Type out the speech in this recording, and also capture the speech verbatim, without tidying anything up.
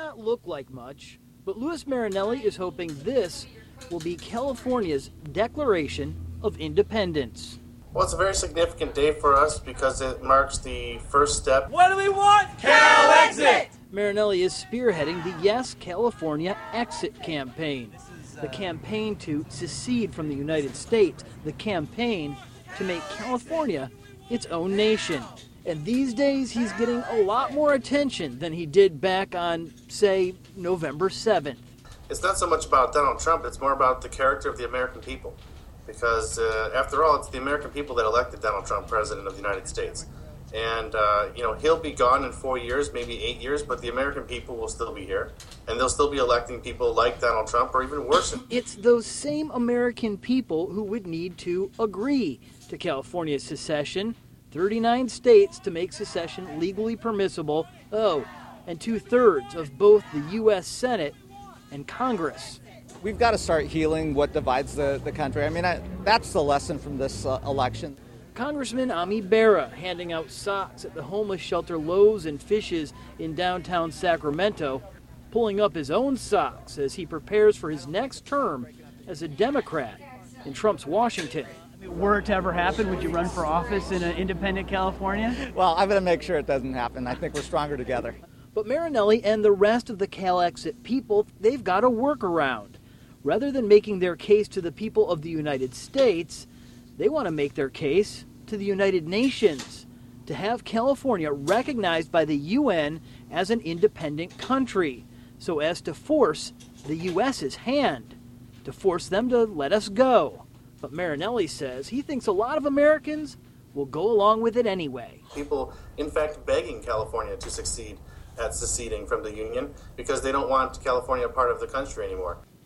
not look like much, but Louis Marinelli is hoping this will be California's Declaration of Independence. Well, it's a very significant day for us because it marks the first step. What do we want? Cal-Exit! Marinelli is spearheading the Yes California Exit campaign, the campaign to secede from the United States, the campaign to make California its own nation. And these days, he's getting a lot more attention than he did back on, say, November seventh. It's not so much about Donald Trump, it's more about the character of the American people. Because, uh, after all, it's the American people that elected Donald Trump president of the United States. And, uh, you know, he'll be gone in four years, maybe eight years, but the American people will still be here. And they'll still be electing people like Donald Trump, or even worse. It's those same American people who would need to agree to California's secession. thirty-nine states to make secession legally permissible. Oh, and two-thirds of both the U S Senate and Congress. We've got to start healing what divides the, the country. I mean, I, that's the lesson from this uh, election. Congressman Ami Bera handing out socks at the homeless shelter Loaves and Fishes in downtown Sacramento, pulling up his own socks as he prepares for his next term as a Democrat in Trump's Washington. Were it to ever happen, would you run for office in an independent California? Well, I'm going to make sure it doesn't happen. I think we're stronger together. But Marinelli and the rest of the Cal-Exit people, they've got a workaround. Rather than making their case to the people of the United States, they want to make their case to the United Nations, to have California recognized by the U N as an independent country, so as to force the U S's hand, to force them to let us go. But Marinelli says he thinks a lot of Americans will go along with it anyway. People, in fact, begging California to succeed at seceding from the Union because they don't want California a part of the country anymore.